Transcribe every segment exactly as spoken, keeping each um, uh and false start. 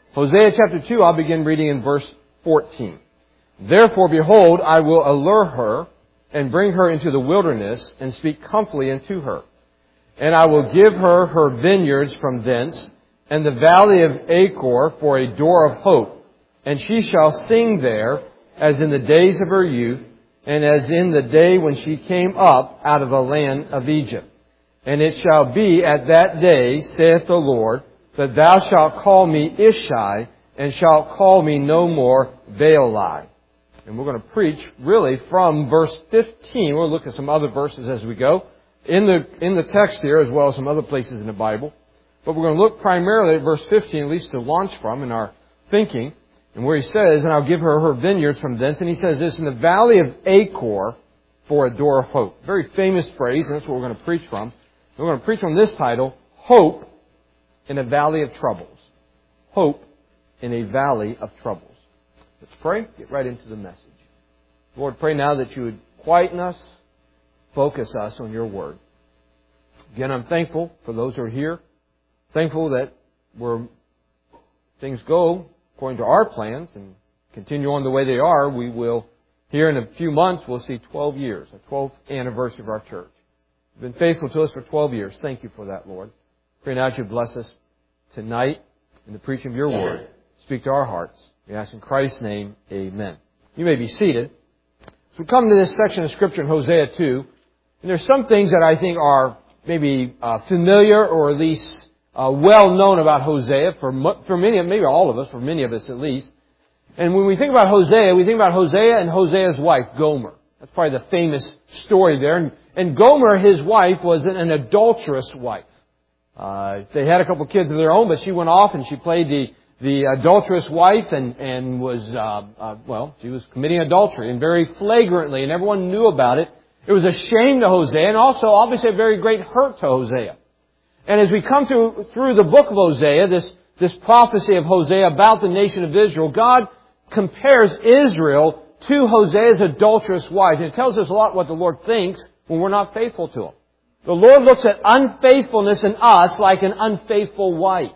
Hosea chapter two, I'll begin reading in verse fourteen. Therefore, behold, I will allure her and bring her into the wilderness and speak comfortably unto her. And I will give her her vineyards from thence and the valley of Achor for a door of hope. And she shall sing there as in the days of her youth and as in the day when she came up out of the land of Egypt. And it shall be at that day, saith the Lord, that thou shalt call me Ishai, and shalt call me no more Baali. And we're going to preach really from verse fifteen. We'll look at some other verses as we go in the in the text here, as well as some other places in the Bible. But we're going to look primarily at verse fifteen, at least to launch from in our thinking, and where he says, and I'll give her her vineyards from thence. And he says this, in the valley of Achor for a door of hope. Very famous phrase, and that's what we're going to preach from. We're going to preach on this title, Hope in a Valley of Troubles. Hope in a Valley of Troubles. Let's pray. Get right into the message. Lord, pray now that you would quieten us, focus us on your word. Again, I'm thankful for those who are here. Thankful that where things go according to our plans and continue on the way they are, we will, here in a few months, we'll see twelve years, a twelfth anniversary of our church. You've been faithful to us for twelve years. Thank you for that, Lord. Pray now that you bless us tonight in the preaching of your word. Speak to our hearts. We ask in Christ's name, amen. You may be seated. So we come to this section of Scripture in Hosea two, and there's some things that I think are maybe uh, familiar or at least uh, well known about Hosea for for many, maybe all of us, for many of us at least. And when we think about Hosea, we think about Hosea and Hosea's wife, Gomer. That's probably the famous story there. And, and Gomer, his wife, was an, an adulterous wife. Uh, they had a couple of kids of their own, but she went off and she played the the adulterous wife and, and was, uh, uh, well, she was committing adultery, and very flagrantly, and everyone knew about it. It was a shame to Hosea, and also obviously a very great hurt to Hosea. And as we come through, through the book of Hosea, this, this prophecy of Hosea about the nation of Israel, God compares Israel to Hosea's adulterous wife. And it tells us a lot what the Lord thinks when we're not faithful to Him. The Lord looks at unfaithfulness in us like an unfaithful wife.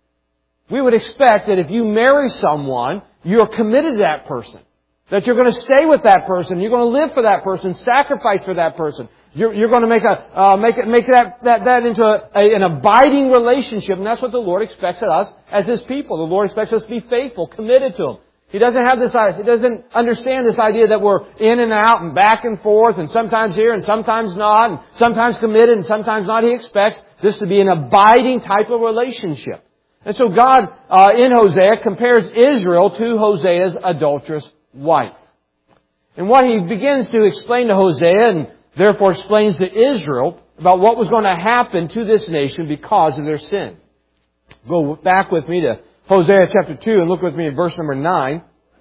We would expect that if you marry someone, you're committed to that person. That you're going to stay with that person. You're going to live for that person, sacrifice for that person. You're, you're going to make a uh, make it make that that that into a, a, an abiding relationship, and that's what the Lord expects of us as His people. The Lord expects us to be faithful, committed to Him. He doesn't have this. He doesn't understand this idea that we're in and out and back and forth, and sometimes here and sometimes not, and sometimes committed and sometimes not. He expects this to be an abiding type of relationship. And so God, uh, in Hosea, compares Israel to Hosea's adulterous wife. And what he begins to explain to Hosea, and therefore explains to Israel, about what was going to happen to this nation because of their sin. Go back with me to Hosea chapter two and look with me at verse number nine.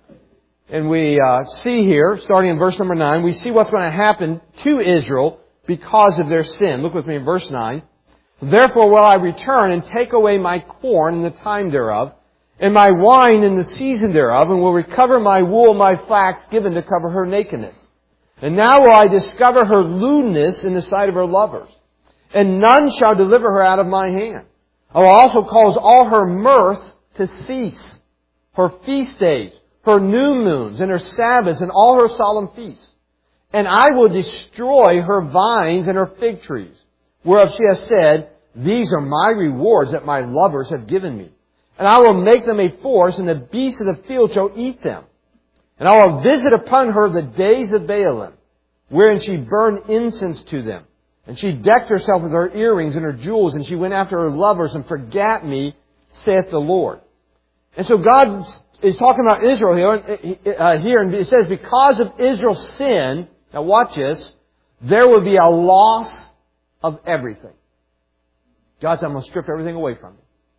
And we uh, see here, starting in verse number nine, we see what's going to happen to Israel because of their sin. Look with me in verse nine. Therefore will I return and take away my corn in the time thereof, and my wine in the season thereof, and will recover my wool and my flax given to cover her nakedness. And now will I discover her lewdness in the sight of her lovers, and none shall deliver her out of my hand. I will also cause all her mirth to cease, her feast days, her new moons, and her Sabbaths, and all her solemn feasts. And I will destroy her vines and her fig trees, whereof she has said, these are my rewards that my lovers have given me. And I will make them a force, and the beasts of the field shall eat them. And I will visit upon her the days of Baalim, wherein she burned incense to them. And she decked herself with her earrings and her jewels, and she went after her lovers and forgat me, saith the Lord. And so God is talking about Israel here, uh, here, and it says, because of Israel's sin, now watch this, there will be a loss of everything. God said, I'm going to strip everything away from you.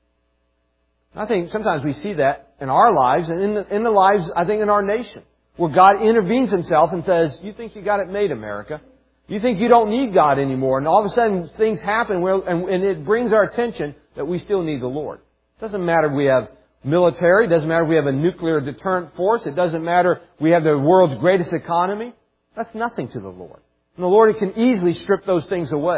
I think sometimes we see that in our lives and in the, in the lives, I think, in our nation, where God intervenes Himself and says, you think you got it made, America. You think you don't need God anymore. And all of a sudden things happen where, and, and it brings our attention that we still need the Lord. It doesn't matter if we have military. It doesn't matter if we have a nuclear deterrent force. It doesn't matter if we have the world's greatest economy. That's nothing to the Lord. And the Lord can easily strip those things away.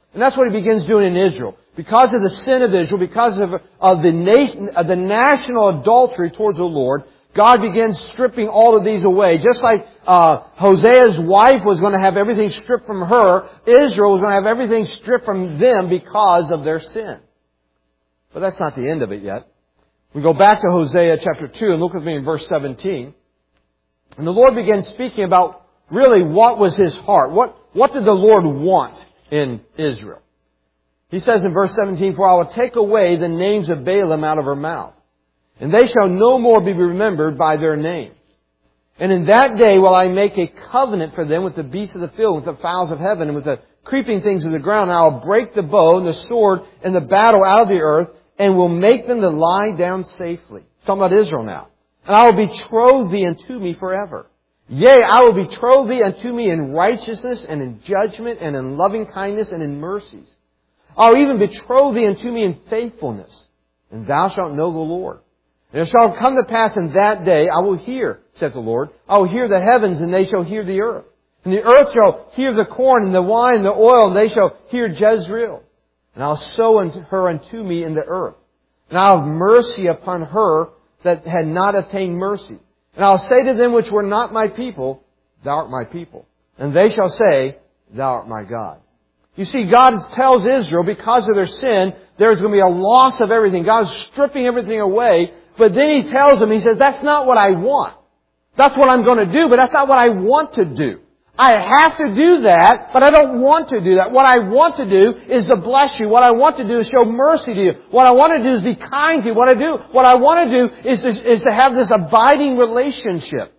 And that's what He begins doing in Israel. Because of the sin of Israel, because of, of, the, nation, of the national adultery towards the Lord, God begins stripping all of these away. Just like uh, Hosea's wife was going to have everything stripped from her, Israel was going to have everything stripped from them because of their sin. But that's not the end of it yet. We go back to Hosea chapter two and look with me in verse seventeen. And the Lord begins speaking about really what was His heart. What, what did the Lord want in Israel? He says in verse seventeen, "For I will take away the names of Baalim out of her mouth, and they shall no more be remembered by their name. And in that day will I make a covenant for them with the beasts of the field, with the fowls of heaven, and with the creeping things of the ground. And I will break the bow and the sword and the battle out of the earth, and will make them to lie down safely." Talking about Israel now. "And I will betroth thee unto me forever. Yea, I will betroth thee unto me in righteousness and in judgment and in loving kindness and in mercies. I will even betroth thee unto me in faithfulness, and thou shalt know the Lord. And it shall come to pass in that day, I will hear, saith the Lord, I will hear the heavens, and they shall hear the earth. And the earth shall hear the corn and the wine and the oil, and they shall hear Jezreel. And I'll sow unto her unto me in the earth. And I'll have mercy upon her that had not obtained mercy. And I'll say to them which were not my people, Thou art my people. And they shall say, Thou art my God." You see, God tells Israel, because of their sin, there's going to be a loss of everything. God's stripping everything away. But then He tells them, He says, that's not what I want. That's what I'm going to do, but that's not what I want to do. I have to do that, but I don't want to do that. What I want to do is to bless you. What I want to do is show mercy to you. What I want to do is be kind to you. What I do, what I want to do is to, is to have this abiding relationship.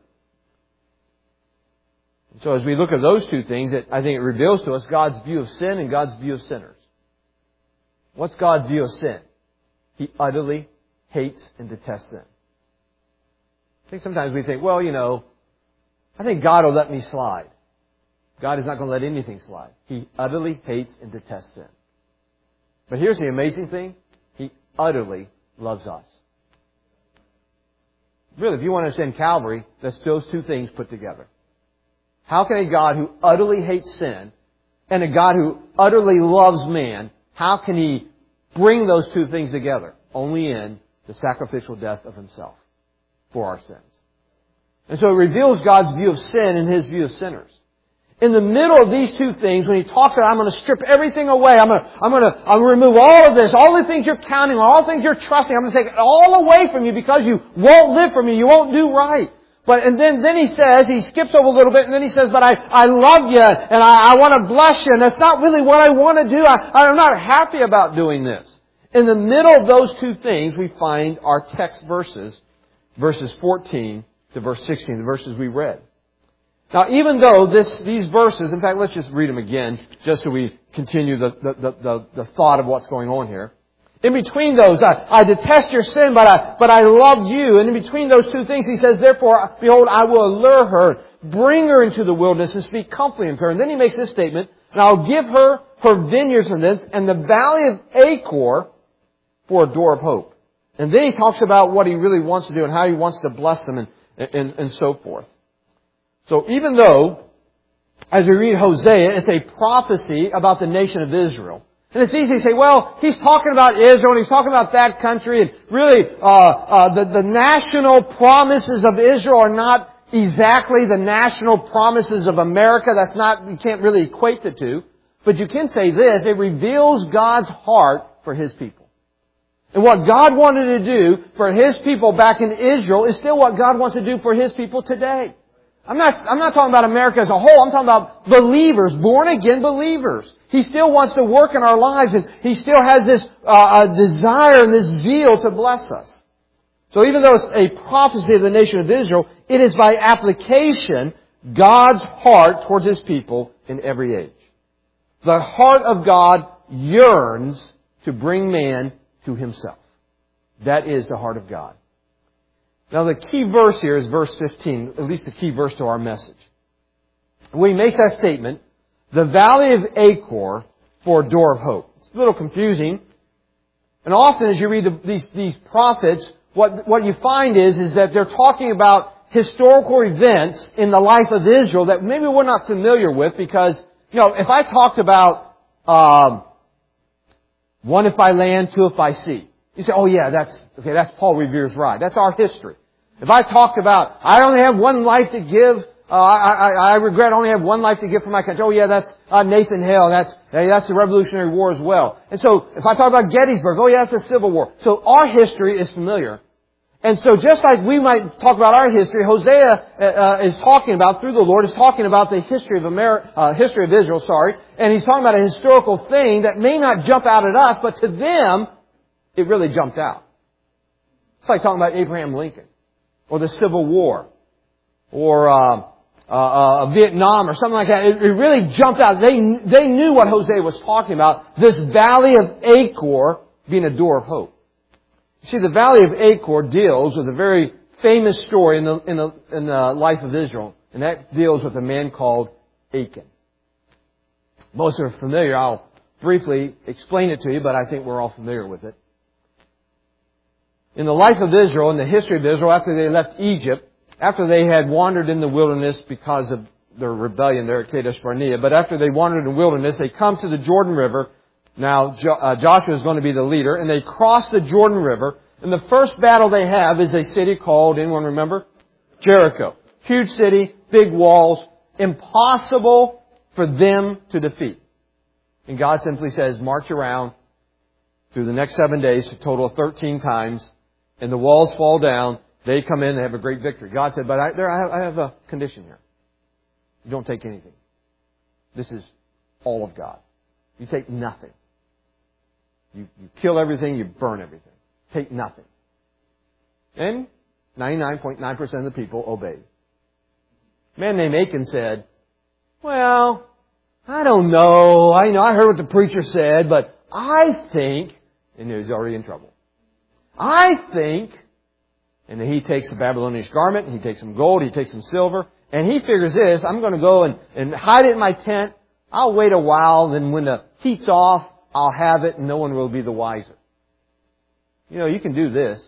So as we look at those two things, it, I think it reveals to us God's view of sin and God's view of sinners. What's God's view of sin? He utterly hates and detests sin. I think sometimes we think, well, you know, I think God will let me slide. God is not going to let anything slide. He utterly hates and detests sin. But here's the amazing thing. He utterly loves us. Really, if you want to understand Calvary, that's those two things put together. How can a God who utterly hates sin and a God who utterly loves man, how can He bring those two things together? Only in the sacrificial death of Himself for our sins. And so it reveals God's view of sin and His view of sinners. In the middle of these two things, when He talks about, I'm going to strip everything away, I'm going to, I'm going to, I'm going to remove all of this, all the things you're counting on, all the things you're trusting, I'm going to take it all away from you because you won't live for me, you won't do right. But, and then, then He says, He skips over a little bit, and then He says, but I, I love you, and I, I want to bless you, and that's not really what I want to do. I, I'm not happy about doing this. In the middle of those two things, we find our text verses, verses fourteen to verse sixteen, the verses we read. Now, even though this, these verses, in fact, let's just read them again, just so we continue the, the, the, the thought of what's going on here. In between those, I, I detest your sin, but I, but I love you. And in between those two things, He says, therefore, behold, I will allure her, bring her into the wilderness, and speak comfortably unto her. And then He makes this statement, and I'll give her her vineyards from thence, and the valley of Achor for a door of hope. And then He talks about what He really wants to do, and how He wants to bless them, and, and, and so forth. So even though, as we read Hosea, it's a prophecy about the nation of Israel. And it's easy to say, well, he's talking about Israel and he's talking about that country. And really, uh, uh, the, the national promises of Israel are not exactly the national promises of America. That's not, you can't really equate the two. But you can say this, it reveals God's heart for His people. And what God wanted to do for His people back in Israel is still what God wants to do for His people today. I'm not, I'm not talking about America as a whole. I'm talking about believers, born again believers. He still wants to work in our lives, and He still has this uh, desire and this zeal to bless us. So even though it's a prophecy of the nation of Israel, it is by application God's heart towards His people in every age. The heart of God yearns to bring man to Himself. That is the heart of God. Now the key verse here is verse fifteen, at least the key verse to our message. When He makes that statement, the valley of Achor for a door of hope. It's a little confusing. And often as you read the, these, these prophets, what, what you find is, is that they're talking about historical events in the life of Israel that maybe we're not familiar with because, you know, if I talked about um, one if by land, two if by sea. You say, oh yeah, that's, okay, that's Paul Revere's ride. That's our history. If I talked about, I only have one life to give, uh, I, I, I regret I only have one life to give for my country. Oh yeah, that's uh, Nathan Hale. That's, hey, that's the Revolutionary War as well. And so, if I talk about Gettysburg, oh yeah, that's the Civil War. So our history is familiar. And so just like we might talk about our history, Hosea uh, is talking about, through the Lord, is talking about the history of America, uh, history of Israel, sorry, and he's talking about a historical thing that may not jump out at us, but to them, it really jumped out. It's like talking about Abraham Lincoln, or the Civil War, or uh, uh, uh, Vietnam, or something like that. It, it really jumped out. They they knew what Hosea was talking about. This valley of Achor being a door of hope. You see, the Valley of Achor deals with a very famous story in the, in the, in the life of Israel, and that deals with a man called Achan. Most are familiar. I'll briefly explain it to you, but I think we're all familiar with it. In the life of Israel, in the history of Israel, after they left Egypt, after they had wandered in the wilderness because of their rebellion there at Kadesh Barnea, but after they wandered in the wilderness, they come to the Jordan River. Now, Joshua is going to be the leader, and they cross the Jordan River, and the first battle they have is a city called, anyone remember? Jericho. Huge city, big walls, impossible for them to defeat. And God simply says, march around through the next seven days, a total of thirteen times, and the walls fall down, they come in, they have a great victory. God said, but I, there, I, have, I have a condition here. You don't take anything. This is all of God. You take nothing. You, you kill everything, you burn everything. Take nothing. And ninety-nine point nine percent of the people obeyed. A man named Achan said, well, I don't know. I know I heard what the preacher said, but I think, and he's already in trouble. I think, and he takes the Babylonian garment, he takes some gold, he takes some silver, and he figures this, I'm going to go and, and hide it in my tent. I'll wait a while, then when the heat's off, I'll have it and no one will be the wiser. You know, you can do this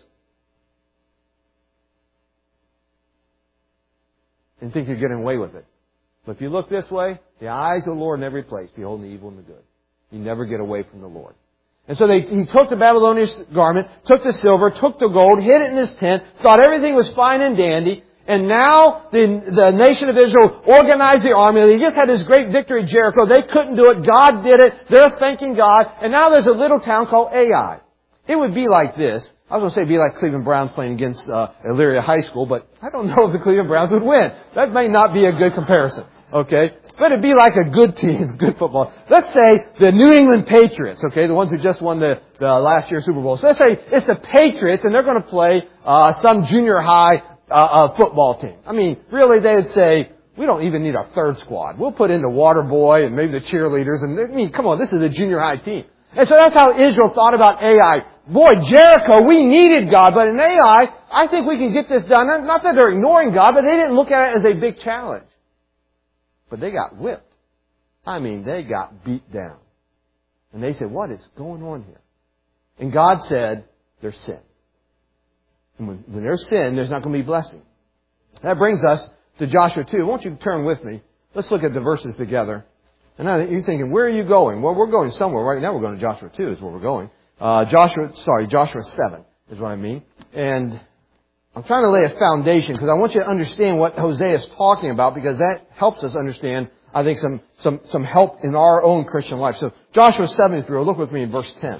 and think you're getting away with it. But if you look this way, the eyes of the Lord in every place, beholding the evil and the good. You never get away from the Lord. And so they, he took the Babylonian garment, took the silver, took the gold, hid it in his tent, thought everything was fine and dandy. And now the, the nation of Israel organized the army. They just had this great victory at Jericho. They couldn't do it. God did it. They're thanking God. And now there's a little town called Ai. It would be like this. I was going to say it'd be like Cleveland Browns playing against uh, Elyria High School, but I don't know if the Cleveland Browns would win. That may not be a good comparison. Okay? But it'd be like a good team, good football. Let's say the New England Patriots, okay, the ones who just won the, the last year's Super Bowl. So let's say it's the Patriots and they're going to play uh, some junior high uh, uh, football team. I mean, really they would say, we don't even need our third squad. We'll put in the water boy and maybe the cheerleaders. And I mean, come on, this is a junior high team. And so that's how Israel thought about Ai. Boy, Jericho, we needed God, but in Ai, I think we can get this done. Not that they're ignoring God, but they didn't look at it as a big challenge. But they got whipped. I mean, they got beat down. And they said, what is going on here? And God said, there's sin. And when, when there's sin, there's not going to be blessing. That brings us to Joshua two. Won't you turn with me? Let's look at the verses together. And now you're thinking, where are you going? Well, we're going somewhere. Right now we're going to Joshua two is where we're going. Uh, Joshua, sorry, Joshua seven is what I mean. And I'm trying to lay a foundation because I want you to understand what Hosea is talking about because that helps us understand, I think, some, some, some help in our own Christian life. So Joshua seven, if you will, look with me in verse ten.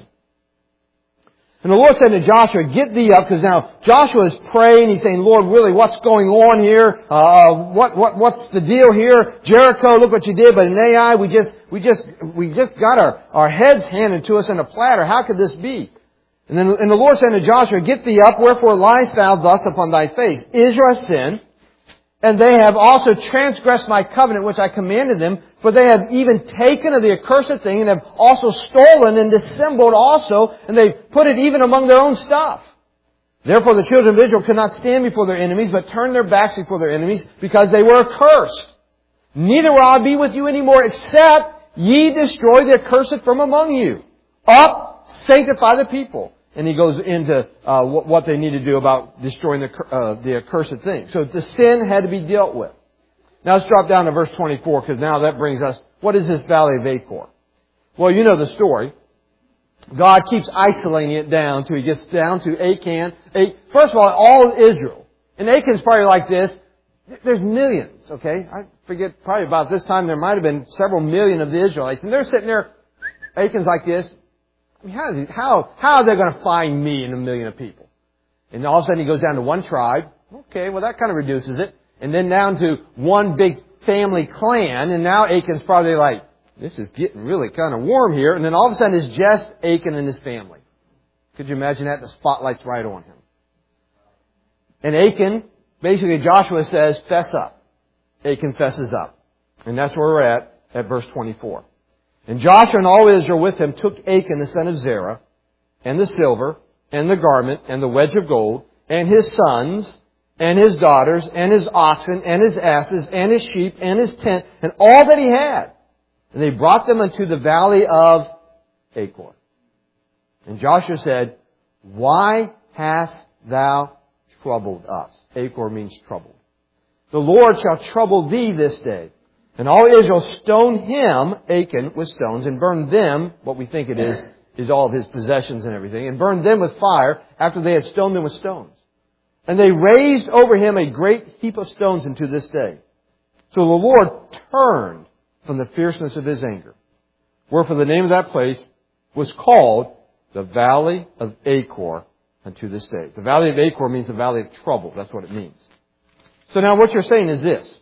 And the Lord said to Joshua, get thee up, because now Joshua is praying. He's saying, Lord, really, what's going on here? Uh, what, what, what's the deal here? Jericho, look what you did. But in Ai, we just, we just, we just got our, our heads handed to us in a platter. How could this be? And then, and the Lord said to Joshua, get thee up, wherefore liest thou thus upon thy face? Israel has sinned, and they have also transgressed my covenant which I commanded them, for they have even taken of the accursed thing, and have also stolen and dissembled also, and they put it even among their own stuff. Therefore the children of Israel could not stand before their enemies, but turned their backs before their enemies, because they were accursed. Neither will I be with you anymore, except ye destroy the accursed from among you. Up, sanctify the people. And he goes into uh, what they need to do about destroying the, uh, the accursed thing. So the sin had to be dealt with. Now let's drop down to verse twenty-four, because now that brings us, what is this valley of Achor? Well, you know the story. God keeps isolating it down until He gets down to Achan. First of all, all of Israel. And Achan's probably like this. There's millions, okay? I forget, probably about this time there might have been several million of the Israelites. And they're sitting there, Achan's like this. I mean, how, how, how are they going to find me in a million of people? And all of a sudden he goes down to one tribe. Okay, well that kind of reduces it. And then down to one big family clan. And now Achan's probably like, this is getting really kind of warm here. And then all of a sudden it's just Achan and his family. Could you imagine that? The spotlight's right on him. And Achan, basically Joshua says, fess up. Achan fesses up. And that's where we're at, at verse twenty-four. And Joshua and all Israel with him took Achan the son of Zerah, and the silver, and the garment, and the wedge of gold, and his sons, and his daughters, and his oxen, and his asses, and his sheep, and his tent, and all that he had. And they brought them unto the valley of Achor. And Joshua said, why hast thou troubled us? Achor means troubled. The Lord shall trouble thee this day. And all Israel stoned him, Achan, with stones, and burned them, what we think it is, is all of his possessions and everything, and burned them with fire after they had stoned them with stones. And they raised over him a great heap of stones unto this day. So the Lord turned from the fierceness of his anger. Wherefore the name of that place was called the Valley of Achor unto this day. The Valley of Achor means the Valley of Trouble. That's what it means. So now what you're saying is this.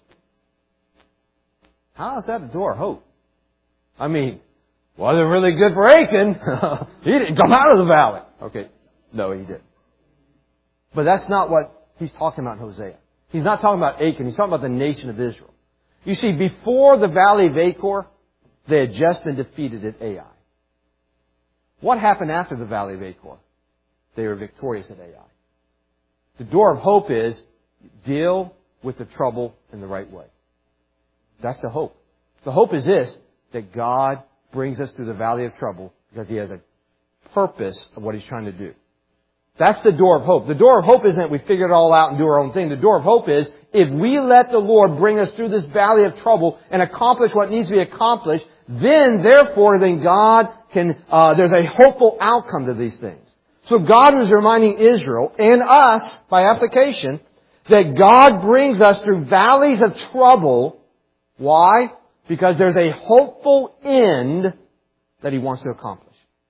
How is that a door of hope? I mean, wasn't really good for Achan. He didn't come out of the valley. Okay. No, he didn't. But that's not what he's talking about in Hosea. He's not talking about Achan. He's talking about the nation of Israel. You see, before the Valley of Achor, they had just been defeated at Ai. What happened after the Valley of Achor? They were victorious at Ai. The door of hope is deal with the trouble in the right way. That's the hope. The hope is this, that God brings us through the valley of trouble because He has a purpose of what He's trying to do. That's the door of hope. The door of hope isn't that we figure it all out and do our own thing. The door of hope is if we let the Lord bring us through this valley of trouble and accomplish what needs to be accomplished, then therefore then God can, uh, there's a hopeful outcome to these things. So God was reminding Israel and us by application that God brings us through valleys of trouble. Why? Because there's a hopeful end that He wants to accomplish.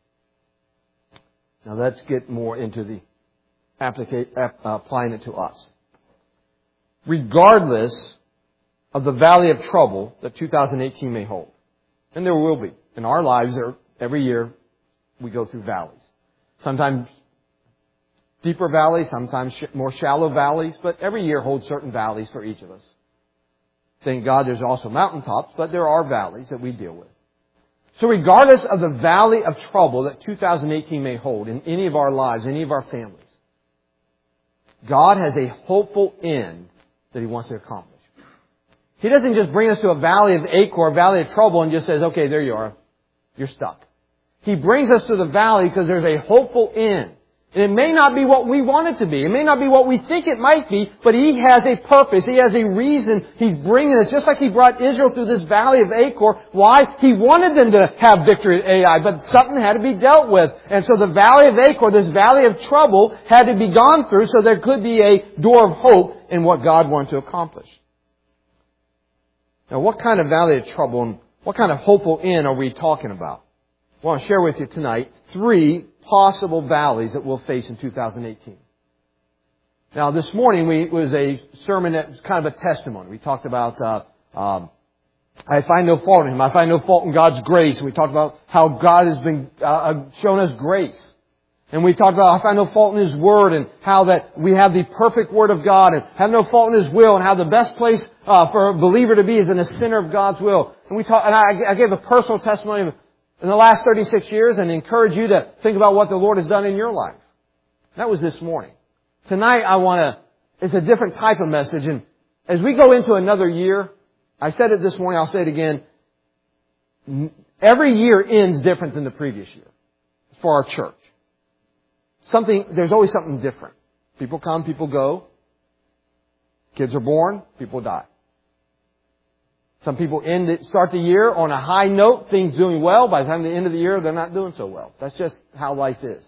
Now let's get more into the applica- uh, applying it to us. Regardless of the valley of trouble that two thousand eighteen may hold, and there will be in our lives, there, every year we go through valleys. Sometimes deeper valleys, sometimes sh- more shallow valleys, but every year holds certain valleys for each of us. Thank God there's also mountaintops, but there are valleys that we deal with. So regardless of the valley of trouble that two thousand eighteen may hold in any of our lives, any of our families, God has a hopeful end that He wants to accomplish. He doesn't just bring us to a valley of Achor, a valley of trouble, and just says, okay, there you are. You're stuck. He brings us to the valley because there's a hopeful end. And it may not be what we want it to be. It may not be what we think it might be, but He has a purpose. He has a reason He's bringing us. Just like He brought Israel through this valley of Achor. Why? He wanted them to have victory at Ai, but something had to be dealt with. And so the valley of Achor, this valley of trouble, had to be gone through so there could be a door of hope in what God wanted to accomplish. Now, what kind of valley of trouble and what kind of hopeful end are we talking about? I want to share with you tonight three possible valleys that we'll face in two thousand eighteen. Now, this morning we, it was a sermon that was kind of a testimony. We talked about, uh, um, I find no fault in Him. I find no fault in God's grace. And we talked about how God has been uh, shown us grace. And we talked about I find no fault in His Word and how that we have the perfect Word of God and have no fault in His will and how the best place uh, for a believer to be is in the center of God's will. And we talked, and I, I gave a personal testimony of in the last thirty-six years and encourage you to think about what the Lord has done in your life. That was this morning. Tonight I want to, it's a different type of message. And as we go into another year, I said it this morning, I'll say it again. Every year ends different than the previous year for our church. Something, there's always something different. People come, people go. Kids are born, people die. Some people end it, start the year on a high note, things doing well. By the time the end of the year, they're not doing so well. That's just how life is.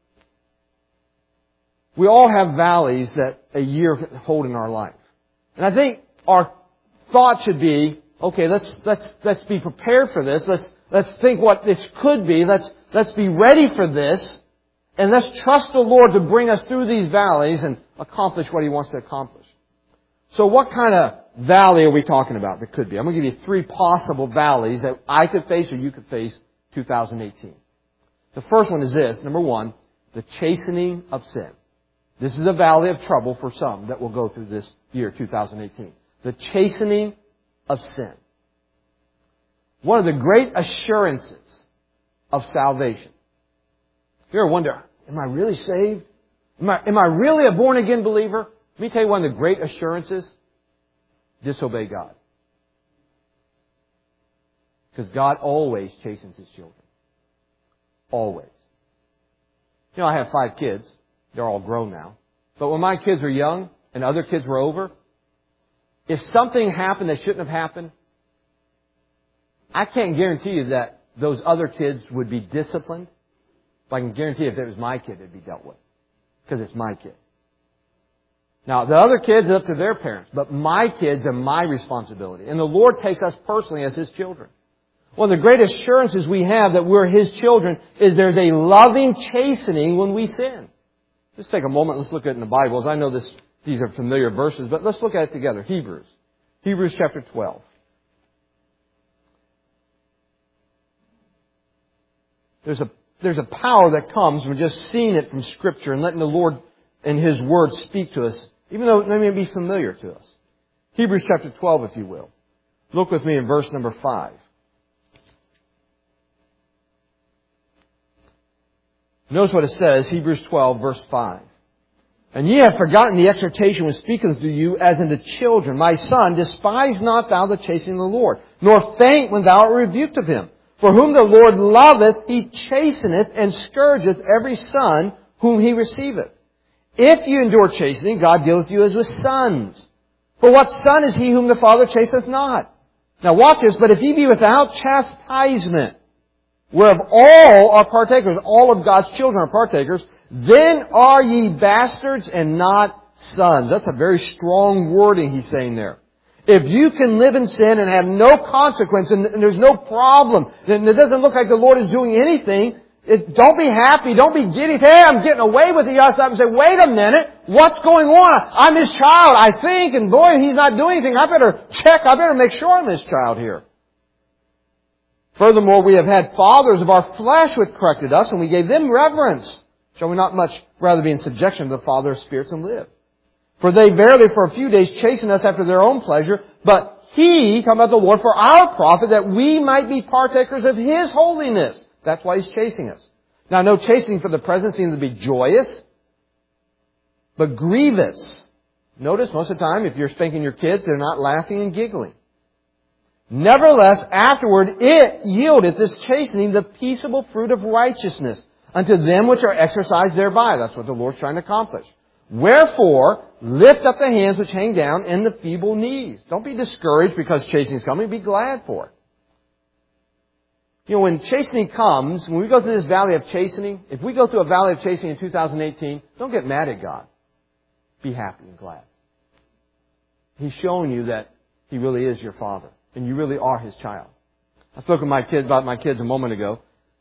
We all have valleys that a year can hold in our life. And I think our thought should be, okay, let's, let's, let's be prepared for this. Let's, let's think what this could be. Let's, let's be ready for this. And let's trust the Lord to bring us through these valleys and accomplish what He wants to accomplish. So what kind of valley are we talking about that could be? I'm going to give you three possible valleys that I could face or you could face two thousand eighteen. The first one is this. Number one, the chastening of sin. This is a valley of trouble for some that will go through this year, two thousand eighteen. The chastening of sin. One of the great assurances of salvation. You ever wonder, am I really saved? Am I, am I really a born-again believer? Let me tell you one of the great assurances. Disobey God. Because God always chastens His children. Always. You know, I have five kids. They're all grown now. But when my kids were young and other kids were over, if something happened that shouldn't have happened, I can't guarantee you that those other kids would be disciplined. But I can guarantee you if it was my kid, it'd be dealt with. Because it's my kid. Now, the other kids are up to their parents, but my kids are my responsibility. And the Lord takes us personally as His children. One of the great assurances we have that we're His children is there's a loving chastening when we sin. Let's take a moment, let's look at it in the Bibles. I know this, these are familiar verses, but let's look at it together. Hebrews. Hebrews chapter twelve. There's a, there's a power that comes from just seeing it from Scripture and letting the Lord and His Word speak to us, even though it may be familiar to us. Hebrews chapter twelve, if you will. Look with me in verse number five. Notice what it says, Hebrews twelve, verse five. And ye have forgotten the exhortation which speaketh to you as unto children. My son, despise not thou the chastening of the Lord, nor faint when thou art rebuked of Him. For whom the Lord loveth, He chasteneth and scourgeth every son whom He receiveth. If you endure chastening, God dealeth you as with sons. For what son is he whom the Father chasteneth not? Now watch this, but if ye be without chastisement, whereof all are partakers, all of God's children are partakers, then are ye bastards and not sons. That's a very strong wording He's saying there. If you can live in sin and have no consequence and there's no problem, then it doesn't look like the Lord is doing anything, It, don't be happy. Don't be giddy. Hey, I'm getting away with it. You ought to stop and say, wait a minute. What's going on? I'm His child, I think. And boy, He's not doing anything. I better check. I better make sure I'm His child here. Furthermore, we have had fathers of our flesh which corrected us, and we gave them reverence. Shall we not much rather be in subjection to the Father of spirits and live? For they verily for a few days chasten us after their own pleasure, but He, talking about the Lord, for our profit, that we might be partakers of His holiness. That's why He's chasing us. Now, no chastening for the present seems to be joyous, but grievous. Notice, most of the time, if you're spanking your kids, they're not laughing and giggling. Nevertheless, afterward, it yieldeth this chastening the peaceable fruit of righteousness unto them which are exercised thereby. That's what the Lord's trying to accomplish. Wherefore, lift up the hands which hang down and the feeble knees. Don't be discouraged because chastening is coming. Be glad for it. You know, when chastening comes, when we go through this valley of chastening, if we go through a valley of chastening in two thousand eighteen, don't get mad at God. Be happy and glad. He's showing you that He really is your Father, and you really are His child. I spoke with my kids about my kids a moment ago.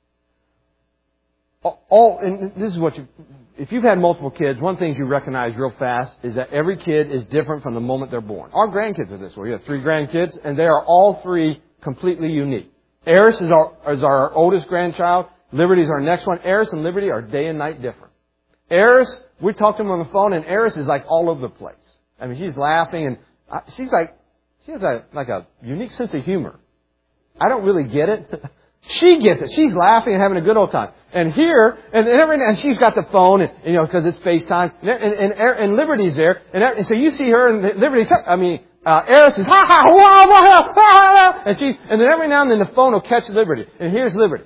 All, and this is what you, if you've had multiple kids, one thing you recognize real fast is that every kid is different from the moment they're born. Our grandkids are this way. We have three grandkids, and they are all three completely unique. Eris is our, is our oldest grandchild. Liberty is our next one. Eris and Liberty are day and night different. Eris, we talk to them on the phone, and Eris is like all over the place. I mean, she's laughing, and she's like, she has a, like a unique sense of humor. I don't really get it. She gets it. She's laughing and having a good old time. And here, and every and she's got the phone, and, you know, because it's FaceTime, and, and, and, and Liberty's there, and, and so you see her, and Liberty's, I mean, uh, Eris is, ha ha, wah, wah, ha, ha, and she, and then every now and then the phone will catch Liberty, and here's Liberty.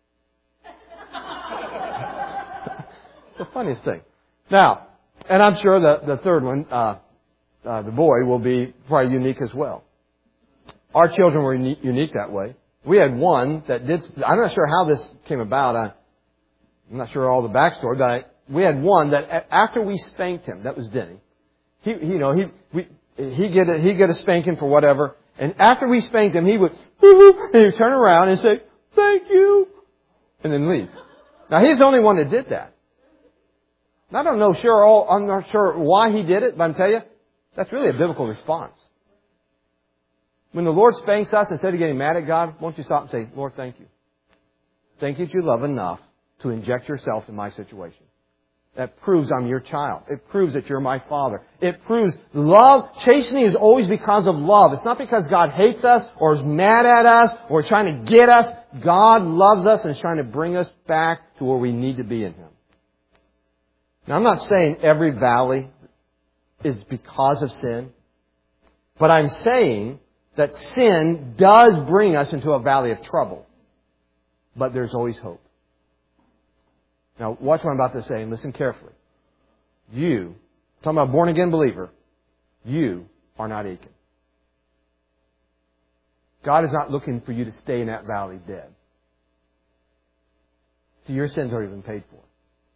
It's the funniest thing. Now, and I'm sure the, the third one, uh, uh, the boy, will be probably unique as well. Our children were uni- unique that way. We had one that did, I'm not sure how this came about. I, I'm not sure all the backstory, but I, we had one that a- after we spanked him, that was Denny. He, he you know, he, we, he get a, he get a spanking for whatever. And after we spanked him, he would, and he would turn around and say, thank you, and then leave. Now he's the only one that did that. I don't know sure all, I'm not sure why he did it, but I'm telling you, that's really a biblical response. When the Lord spanks us, instead of getting mad at God, won't you stop and say, Lord, thank you. Thank you that you love enough to inject yourself in my situation. That proves I'm your child. It proves that you're my father. It proves love. Chastening is always because of love. It's not because God hates us or is mad at us or is trying to get us. God loves us and is trying to bring us back to where we need to be in Him. Now, I'm not saying every valley is because of sin, but I'm saying that sin does bring us into a valley of trouble. But there's always hope. Now, watch what I'm about to say and listen carefully. You, talking about a born-again believer, you are not Achan. God is not looking for you to stay in that valley dead. See, your sin's already been paid for.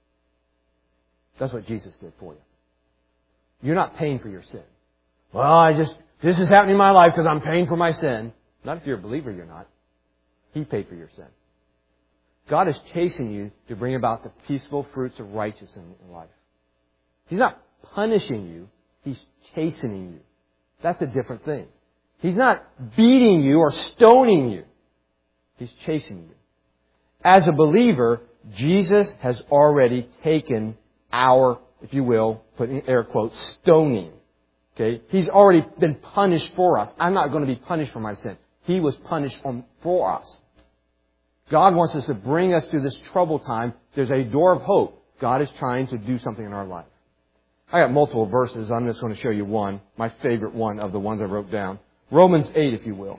That's what Jesus did for you. You're not paying for your sin. Well, I just, this is happening in my life because I'm paying for my sin. Not if you're a believer, you're not. He paid for your sin. God is chasing you to bring about the peaceful fruits of righteousness in life. He's not punishing you. He's chastening you. That's a different thing. He's not beating you or stoning you. He's chasing you. As a believer, Jesus has already taken our, if you will, put in air quotes, stoning. Okay? He's already been punished for us. I'm not going to be punished for my sin. He was punished for us. God wants us to bring us through this troubled time. There's a door of hope. God is trying to do something in our life. I got multiple verses. I'm just going to show you one. My favorite one of the ones I wrote down. Romans eight, if you will.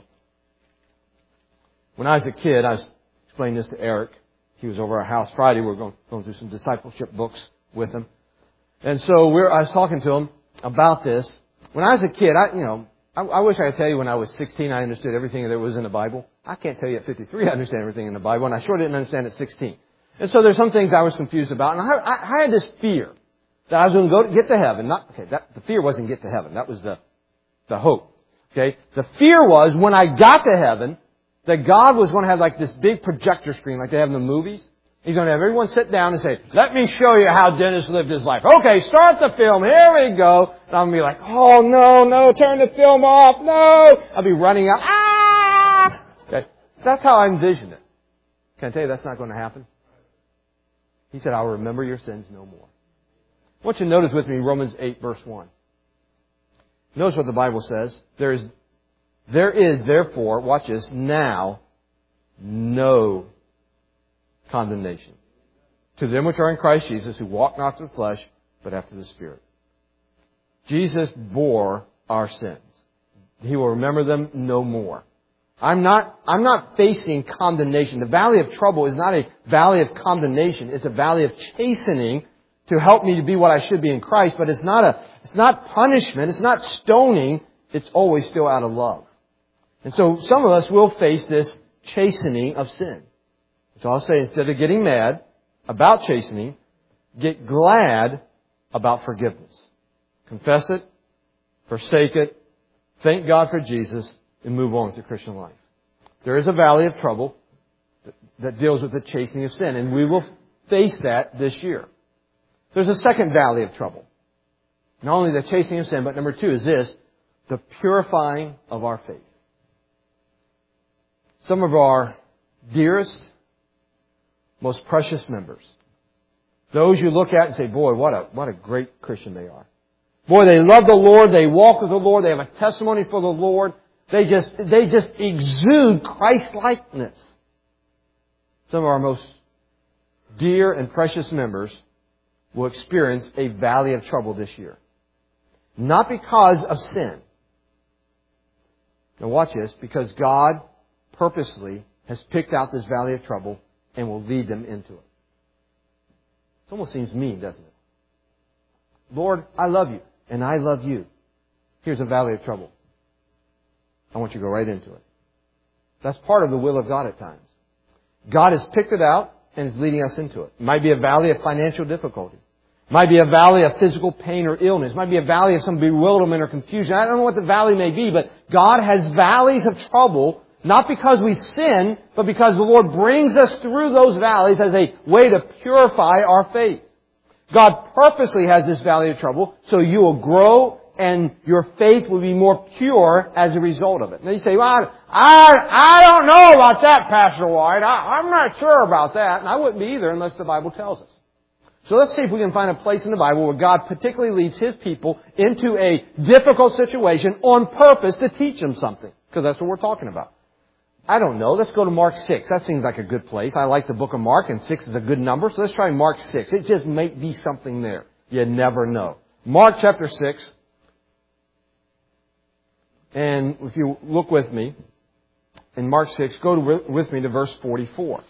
When I was a kid, I was explaining this to Eric. He was over our house Friday. We were going, going through some discipleship books with him. And so we're, I was talking to him about this. When I was a kid, I, you know, I, I wish I could tell you when I was sixteen I understood everything that was in the Bible. I can't tell you at fifty-three I understand everything in the Bible, and I sure didn't understand at sixteen. And so there's some things I was confused about, and I, I, I had this fear that I was going to go to get to heaven. Not okay. That, the fear wasn't get to heaven. That was the the hope. Okay. The fear was when I got to heaven that God was going to have like this big projector screen like they have in the movies. He's going to have everyone sit down and say, "Let me show you how Dennis lived his life." Okay, start the film. Here we go. And I'm going to be like, "Oh no, no, turn the film off. No!" I'll be running out. Ah! Okay. That's how I envisioned it. Can I tell you that's not going to happen? He said, "I'll remember your sins no more." I want you to notice with me Romans eight, verse one. Notice what the Bible says. There is, there is therefore, watch this, now no condemnation to them which are in Christ Jesus, who walk not after the flesh, but after the Spirit. Jesus bore our sins. He will remember them no more. I'm not, I'm not facing condemnation. The valley of trouble is not a valley of condemnation. It's a valley of chastening to help me to be what I should be in Christ. But it's not a, it's not punishment. It's not stoning. It's always still out of love. And so some of us will face this chastening of sin. So I'll say, instead of getting mad about chastening, get glad about forgiveness. Confess it, forsake it, thank God for Jesus, and move on with your Christian life. There is a valley of trouble that deals with the chastening of sin, and we will face that this year. There's a second valley of trouble. Not only the chastening of sin, but number two is this, the purifying of our faith. Some of our dearest, most precious members, those you look at and say, boy, what a, what a great Christian they are. Boy, they love the Lord, they walk with the Lord, they have a testimony for the Lord. They just, they just exude Christ-likeness. Some of our most dear and precious members will experience a valley of trouble this year. Not because of sin. Now watch this, because God purposely has picked out this valley of trouble and will lead them into it. It almost seems mean, doesn't it? Lord, I love you, and I love you. Here's a valley of trouble. I want you to go right into it. That's part of the will of God at times. God has picked it out and is leading us into it. It might be a valley of financial difficulty. It might be a valley of physical pain or illness. It might be a valley of some bewilderment or confusion. I don't know what the valley may be, but God has valleys of trouble, not because we sin, but because the Lord brings us through those valleys as a way to purify our faith. God purposely has this valley of trouble so you will grow and your faith will be more pure as a result of it. Now you say, well, I, I don't know about that, Pastor White. I, I'm not sure about that. And I wouldn't be either unless the Bible tells us. So let's see if we can find a place in the Bible where God particularly leads His people into a difficult situation on purpose to teach them something. Because that's what we're talking about. I don't know. Let's go to Mark six. That seems like a good place. I like the book of Mark, and six is a good number. So let's try Mark six. It just may be something there. You never know. Mark chapter six. And if you look with me in Mark six, go to, with me to verse forty-four.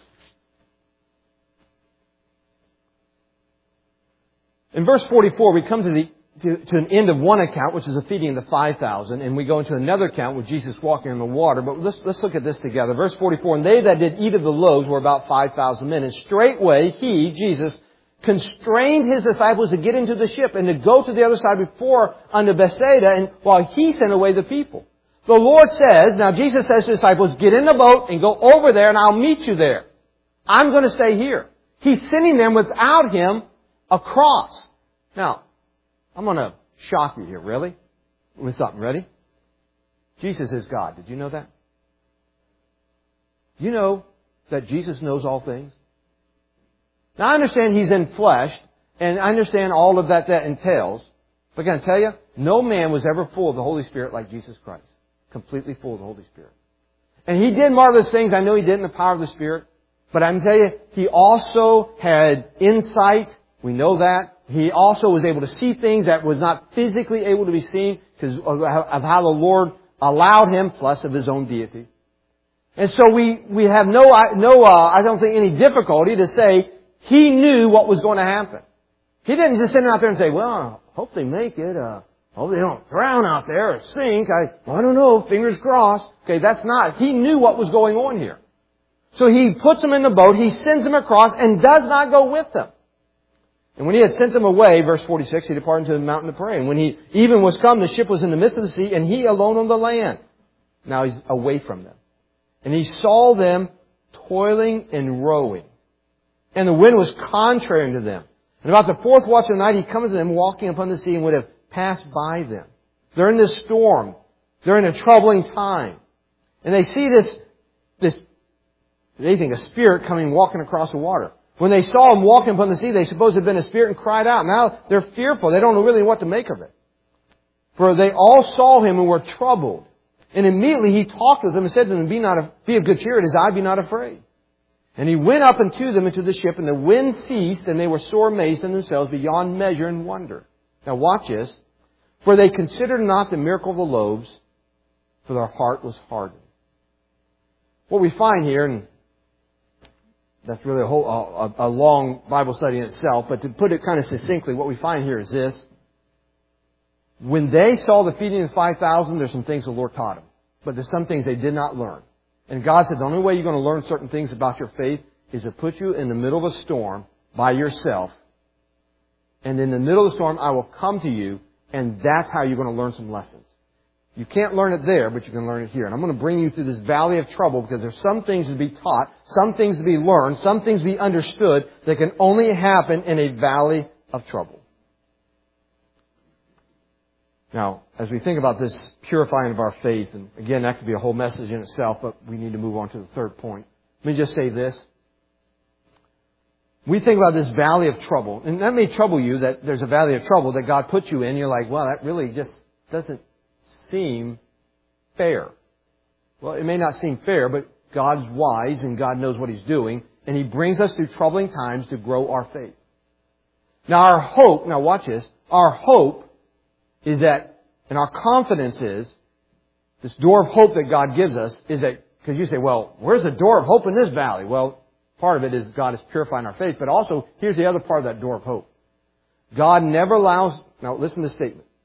In verse forty-four, we come to the to, to an end of one account, which is the feeding of the five thousand, and we go into another account with Jesus walking on the water. But let's let's look at this together. Verse forty-four, and they that did eat of the loaves were about five thousand men, and straightway He, Jesus, constrained His disciples to get into the ship and to go to the other side before unto Bethsaida, and while He sent away the people. The Lord says, now Jesus says to the disciples, get in the boat and go over there and I'll meet you there. I'm going to stay here. He's sending them without Him across. Now, I'm going to shock you here, really? With something, ready? Jesus is God. Did you know that? You know that Jesus knows all things? Now, I understand He's in flesh, and I understand all of that that entails. But can I tell you, no man was ever full of the Holy Spirit like Jesus Christ. Completely full of the Holy Spirit. And He did marvelous things. I know He did in the power of the Spirit. But I can tell you, He also had insight. We know that. He also was able to see things that was not physically able to be seen because of how the Lord allowed Him, plus of His own deity. And so we, we have no, no, uh, I don't think any difficulty to say He knew what was going to happen. He didn't just sit out there and say, well, I hope they make it. Uh, hope they don't drown out there or sink. I, I don't know. Fingers crossed. Okay, that's not. He knew what was going on here. So He puts them in the boat. He sends them across and does not go with them. And when He had sent them away, verse forty-six, He departed to the mountain to pray. And when He even was come, the ship was in the midst of the sea, and He alone on the land. Now He's away from them. And He saw them toiling and rowing. And the wind was contrary to them. And about the fourth watch of the night, He cometh to them walking upon the sea and would have passed by them. They're in this storm. They're in a troubling time. And they see this, this, they think a spirit coming walking across the water. When they saw Him walking upon the sea, they supposed it had been a spirit and cried out. Now they're fearful. They don't know really what to make of it. For they all saw Him and were troubled. And immediately He talked with them and said to them, Be not, be of good cheer, it is I, be not afraid. And He went up unto them into the ship, and the wind ceased, and they were sore amazed in themselves beyond measure and wonder. Now watch this. For they considered not the miracle of the loaves, for their heart was hardened. What we find here, and that's really a whole a, a long Bible study in itself, but to put it kind of succinctly, what we find here is this. When they saw the feeding of five thousand, there's some things the Lord taught them. But there's some things they did not learn. And God said the only way you're going to learn certain things about your faith is to put you in the middle of a storm by yourself. And in the middle of the storm, I will come to you, and that's how you're going to learn some lessons. You can't learn it there, but you can learn it here. And I'm going to bring you through this valley of trouble because there's some things to be taught, some things to be learned, some things to be understood that can only happen in a valley of trouble. Now, as we think about this purifying of our faith, and again, that could be a whole message in itself, but we need to move on to the third point. Let me just say this. We think about this valley of trouble, and that may trouble you that there's a valley of trouble that God puts you in. You're like, well, that really just doesn't seem fair. Well, it may not seem fair, but God's wise and God knows what He's doing, and He brings us through troubling times to grow our faith. Now, our hope, now watch this, our hope is that, and our confidence is, this door of hope that God gives us is that, because you say, well, where's the door of hope in this valley? Well, part of it is God is purifying our faith, but also, here's the other part of that door of hope. God never allows, now listen to this statement.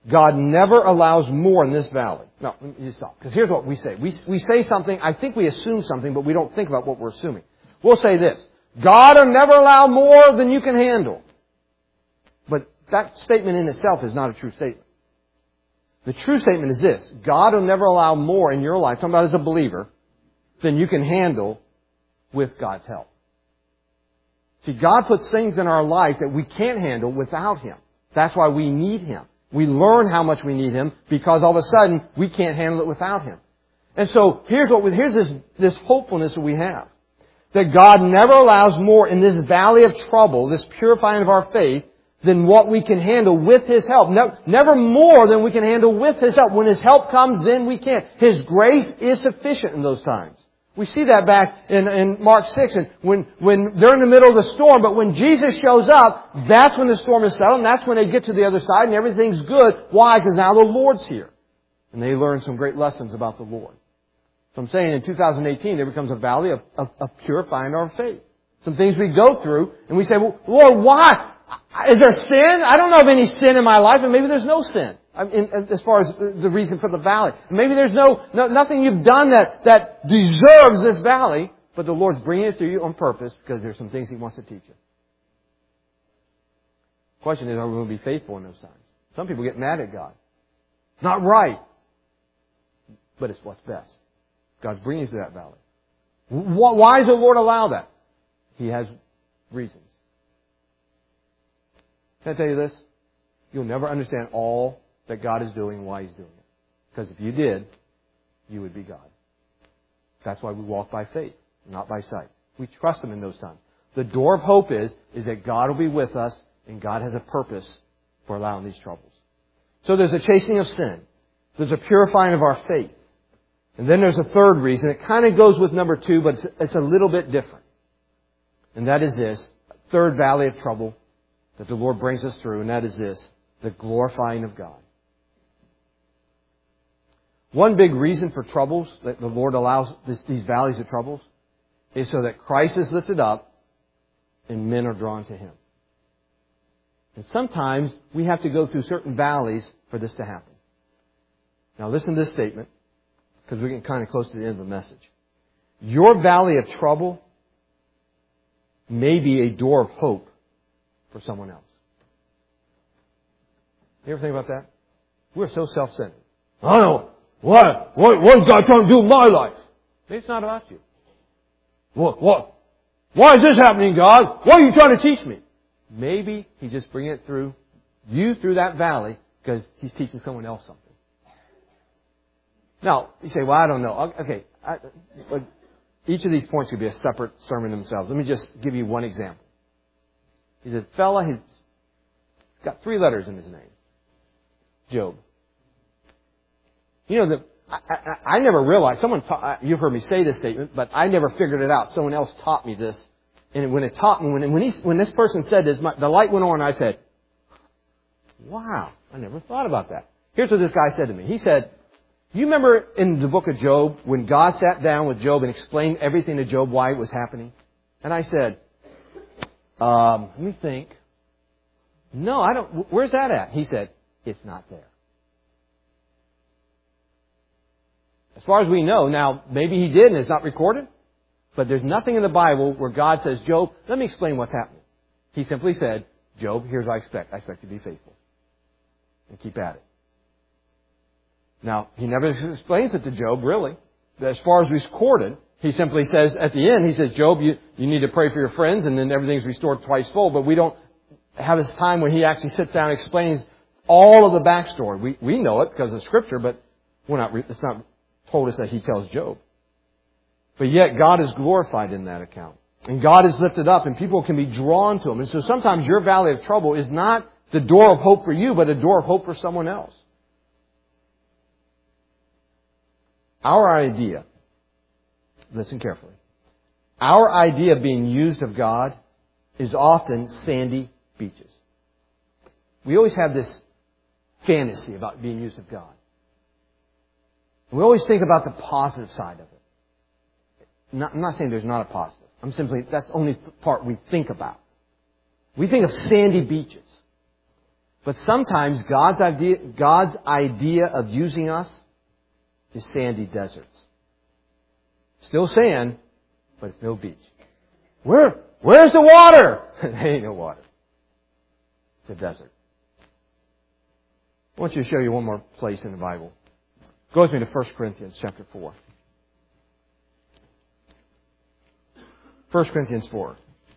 God never allows more in this valley. No, let me just stop. Because here's what we say. We, we say something, I think we assume something, but we don't think about what we're assuming. We'll say this. God will never allow more than you can handle. But that statement in itself is not a true statement. The true statement is this. God will never allow more in your life, talking about as a believer, than you can handle with God's help. See, God puts things in our life that we can't handle without Him. That's why we need Him. We learn how much we need Him because all of a sudden we can't handle it without Him. And so here's what we, here's this, this hopefulness that we have. That God never allows more in this valley of trouble, this purifying of our faith, than what we can handle with His help. No, never more than we can handle with His help. When His help comes, then we can. His grace is sufficient in those times. We see that back in, in Mark six, and when, when they're in the middle of the storm, but when Jesus shows up, that's when the storm is settled, and that's when they get to the other side, and everything's good. Why? Because now the Lord's here. And they learn some great lessons about the Lord. So I'm saying in two thousand eighteen, there becomes a valley of, of, of purifying our faith. Some things we go through, and we say, well, Lord, why? Is there sin? I don't know of any sin in my life, and maybe there's no sin. I mean, as far as the reason for the valley. Maybe there's no, no nothing you've done that, that deserves this valley, but the Lord's bringing it through you on purpose because there's some things He wants to teach you. The question is, are we going to be faithful in those times? Some people get mad at God. Not right. But it's what's best. God's bringing us to that valley. Why does the Lord allow that? He has reasons. Can I tell you this? You'll never understand all that God is doing and why He's doing it. Because if you did, you would be God. That's why we walk by faith, not by sight. We trust Him in those times. The door of hope is, is that God will be with us and God has a purpose for allowing these troubles. So there's a chasing of sin. There's a purifying of our faith. And then there's a third reason. It kind of goes with number two, but it's, it's a little bit different. And that is this, third valley of trouble that the Lord brings us through, and that is this, the glorifying of God. One big reason for troubles that the Lord allows this, these valleys of troubles is so that Christ is lifted up and men are drawn to Him. And sometimes we have to go through certain valleys for this to happen. Now listen to this statement, because we're getting kind of close to the end of the message. Your valley of trouble may be a door of hope for someone else. You ever think about that? We're so self-centered. I don't know. What? What, what is God trying to do in my life? Maybe it's not about you. What? What? Why is this happening, God? What are you trying to teach me? Maybe He's just bringing it through you through that valley because He's teaching someone else something. Now, you say, well, I don't know. Okay. I, each of these points could be a separate sermon themselves. Let me just give you one example. He's a fella, he's got three letters in his name. Job. You know, the, I, I, I never realized, someone taught, you've heard me say this statement, but I never figured it out. Someone else taught me this. And when it taught me, when, when, he, when this person said this, my, the light went on and I said, wow, I never thought about that. Here's what this guy said to me. He said, you remember in the book of Job when God sat down with Job and explained everything to Job why it was happening? And I said, um, let me think. No, I don't. Where's that at? He said, it's not there. As far as we know, now maybe he did and it's not recorded, but there's nothing in the Bible where God says, Job, let me explain what's happening. He simply said, Job, here's what I expect. I expect you to be faithful. And keep at it. Now, he never explains it to Job, really. As far as recorded, he simply says, at the end, he says, Job, you, you need to pray for your friends, and then everything's restored twice full. But we don't have this time when he actually sits down and explains all of the backstory. We, we know it because of Scripture, but we're not, it's not told us that he tells Job. But yet, God is glorified in that account. And God is lifted up, and people can be drawn to Him. And so sometimes your valley of trouble is not the door of hope for you, but a door of hope for someone else. Our idea, listen carefully, our idea of being used of God is often sandy beaches. We always have this fantasy about being used of God. We always think about the positive side of it. Not, I'm not saying there's not a positive. I'm simply, that's the only part we think about. We think of sandy beaches. But sometimes God's idea, God's idea of using us is sandy deserts. Still sand, but it's no beach. Where? Where's the water? There ain't no water. It's a desert. I want you to show you one more place in the Bible. Go with me to First Corinthians chapter four. First Corinthians four.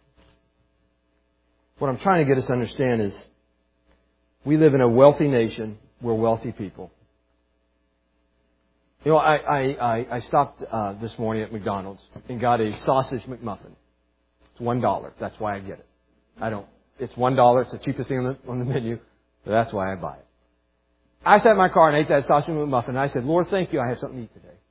What I'm trying to get us to understand is we live in a wealthy nation. We're wealthy people. You know, I, I, I, I stopped uh, this morning at McDonald's and got a sausage McMuffin. It's one dollar. That's why I get it. I don't. It's one dollar. It's the cheapest thing on the, on the menu. But that's why I buy it. I sat in my car and ate that sausage McMuffin. And I said, Lord, thank you. I have something to eat today.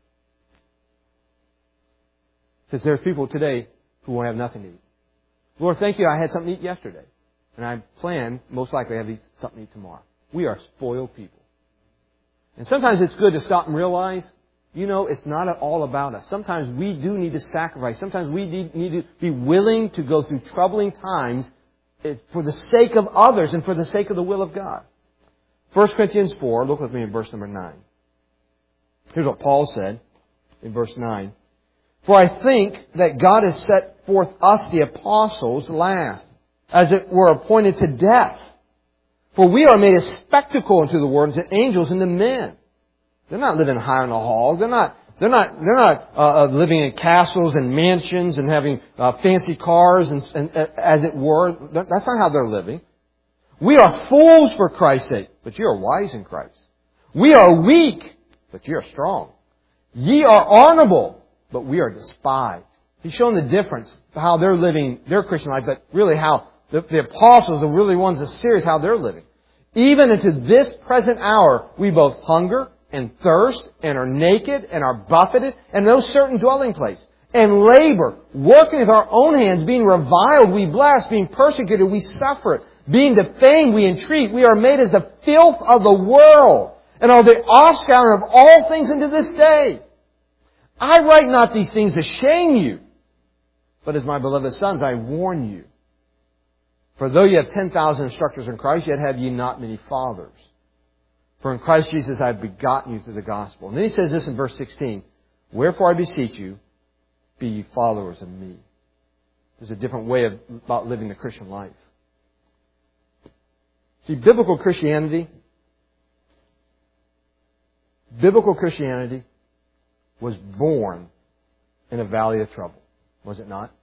Because there's people today who won't have nothing to eat. Lord, thank you. I had something to eat yesterday. And I plan, most likely, to have something to eat tomorrow. We are spoiled people. And sometimes it's good to stop and realize, you know, it's not at all about us. Sometimes we do need to sacrifice. Sometimes we need, need to be willing to go through troubling times for the sake of others and for the sake of the will of God. First Corinthians four, look with me in verse number nine. Here's what Paul said in verse nine. For I think that God has set forth us, the apostles, last, as it were appointed to death. For we are made a spectacle unto the world, and to angels, and to men. They're not living high on the hall. They're not. They're not. They're not uh, living in castles and mansions and having uh, fancy cars, and, and uh, as it were. That's not how they're living. We are fools for Christ's sake, but you are wise in Christ. We are weak, but you are strong. Ye are honorable, but we are despised. He's shown the difference, how they're living their Christian life, but really how the, the apostles are really ones that are serious how they're living. Even into this present hour, we both hunger and thirst and are naked and are buffeted and no certain dwelling place. And labor, working with our own hands, being reviled, we bless, being persecuted, we suffer it. Being defamed, we entreat. We are made as the filth of the world and are the offscouring of all things unto this day. I write not these things to shame you, but as my beloved sons, I warn you. For though you have ten thousand instructors in Christ, yet have ye not many fathers. For in Christ Jesus I have begotten you through the gospel. And then he says this in verse sixteen. Wherefore I beseech you, be ye followers of me. There's a different way of, about living the Christian life. See, biblical Christianity, biblical Christianity was born in a valley of trouble. Was it not?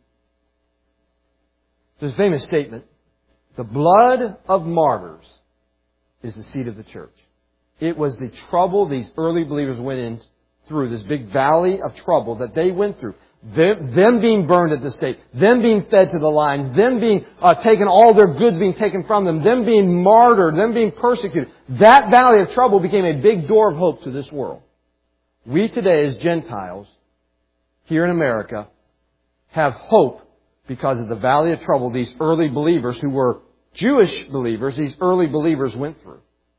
There's a famous statement, the blood of martyrs is the seed of the church. It was the trouble these early believers went in through, this big valley of trouble that they went through. Them, them being burned at the stake, them being fed to the lions, them being uh, taken, all their goods being taken from them, them being martyred, them being persecuted. That valley of trouble became a big door of hope to this world. We today as Gentiles, here in America, have hope because of the valley of trouble these early believers who were Jewish believers, these early believers went through.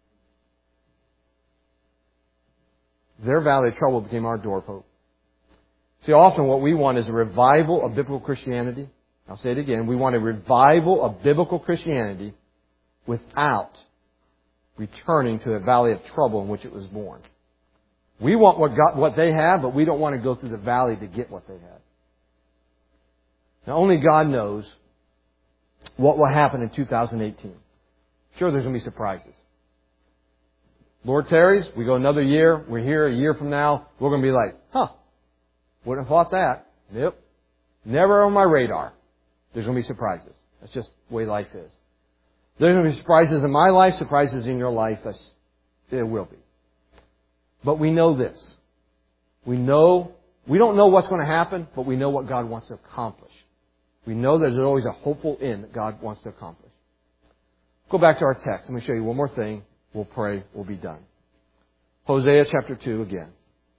Their valley of trouble became our door of hope. See, often what we want is a revival of biblical Christianity. I'll say it again. We want a revival of biblical Christianity without returning to the valley of trouble in which it was born. We want what God, what they have, but we don't want to go through the valley to get what they have. Now, only God knows what will happen in two thousand eighteen. Sure, there's going to be surprises. Lord tarries, we go another year, we're here a year from now, we're going to be like, huh, wouldn't have thought that. Nope. Never on my radar. There's going to be surprises. That's just the way life is. There's going to be surprises in my life, surprises in your life. That's, there will be. But we know this. We know, we don't know what's going to happen, but we know what God wants to accomplish. We know there's always a hopeful end that God wants to accomplish. Go back to our text. Let me show you one more thing. We'll pray. We'll be done. Hosea chapter two again.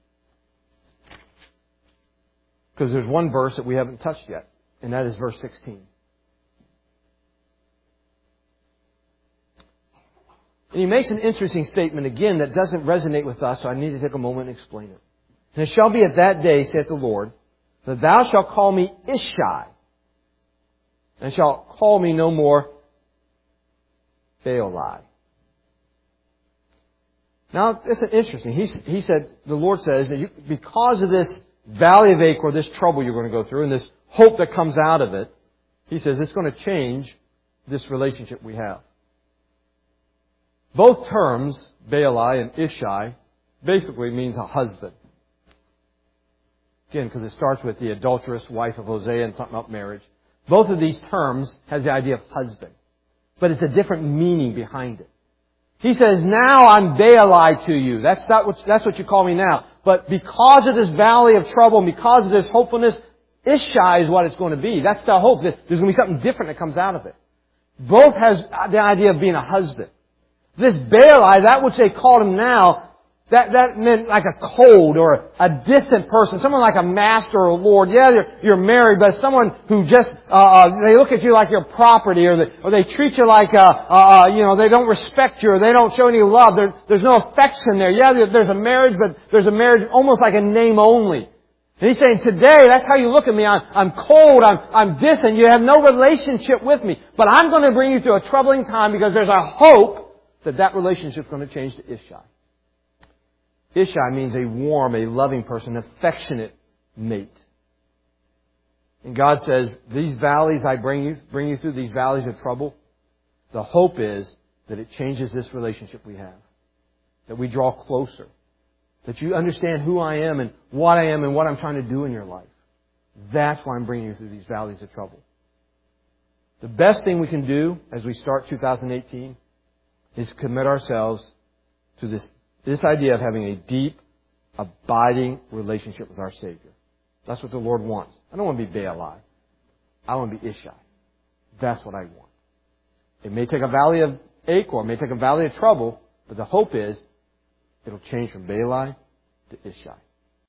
Because there's one verse that we haven't touched yet, and that is verse sixteen. And he makes an interesting statement again that doesn't resonate with us, so I need to take a moment and explain it. And it shall be at that day, saith the Lord, that thou shalt call me Ishai, and shalt call me no more Baali. Now, it's interesting. He, he said, the Lord says that you, because of this valley of Achor, this trouble you're going to go through, and this hope that comes out of it, He says it's going to change this relationship we have. Both terms, Baali and Ishai, basically means a husband. Again, because it starts with the adulterous wife of Hosea and talking about marriage. Both of these terms has the idea of husband. But it's a different meaning behind it. He says, now I'm Baali to you. That's not what, that's what you call me now. But because of this valley of trouble, and because of this hopefulness, Ishai is what it's going to be. That's the hope that there's going to be something different that comes out of it. Both has the idea of being a husband. This Baali, that which they called him now, that, that meant like a cold or a distant person. Someone like a master or a lord. Yeah, you're, you're married, but someone who just, uh, they look at you like your property, or they, or they treat you like, uh, uh, you know, they don't respect you, or they don't show any love. There, there's no affection there. Yeah, there, there's a marriage, but there's a marriage almost like a name only. And he's saying, today, that's how you look at me. I'm, I'm cold. I'm, I'm distant. You have no relationship with me. But I'm going to bring you through a troubling time because there's a hope that that relationship is going to change to Ishai. Ishai means a warm, a loving person, an affectionate mate. And God says, these valleys I bring you, bring you through, these valleys of trouble, the hope is that it changes this relationship we have. That we draw closer. That you understand who I am and what I am and what I'm trying to do in your life. That's why I'm bringing you through these valleys of trouble. The best thing we can do as we start two thousand eighteen is commit ourselves to this, this idea of having a deep, abiding relationship with our Savior. That's what the Lord wants. I don't want to be Baali. I want to be Ishai. That's what I want. It may take a valley of Achor, it may take a valley of trouble, but the hope is it'll change from Baali to Ishai.